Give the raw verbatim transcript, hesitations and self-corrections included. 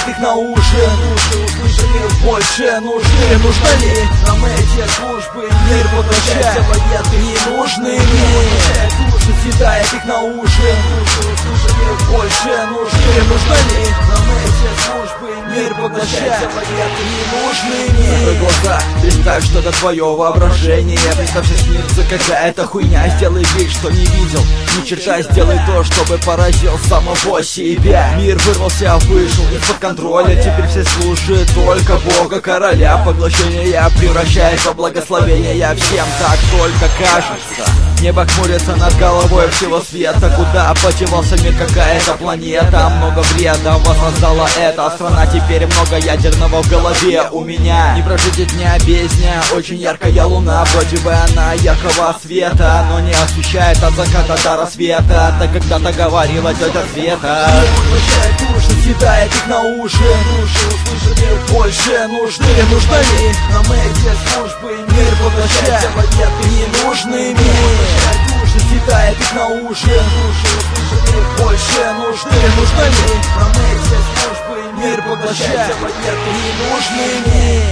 их на уши. Уши услышали больше нужны. Нужно ли нам эти службы? Мир поглощает военные ненужными. Уши съедает их на уши. Уши услышали больше нужны. Нужно ли нам эти службы? Мир поглощает военные ненужными. Закрой глаза, представь что-то твое воображение. Представь, что снится какая-то хуйня. Сделай вид, что не видел ни черта, сделай то, чтобы поразил самого себя. Мир вырвался, вышел из-под контроля. Теперь все служат только Бога короля. Поглощение превращается в благословение. Всем так только кажется. Небо хмурится над головой всего света. Куда подевался мир, какая-то планета? Много вреда воссоздала эта страна. Теперь много ядерного в голове у меня. Не прожить и дня без дня. Очень яркая луна, вроде бы она яркого света, но не освещает от заката до рассвета. Так когда-то говорила тетя Света. Поглощает уши, съедает их на уши. Уши услышали больше нужны. Нужно ли нам эти службы? Мир поглощает военные ненужными. Уши съедает их на уши. Уши услышали больше нужны. Нужно ли нам эти службы? Мир поглощает военные ненужными.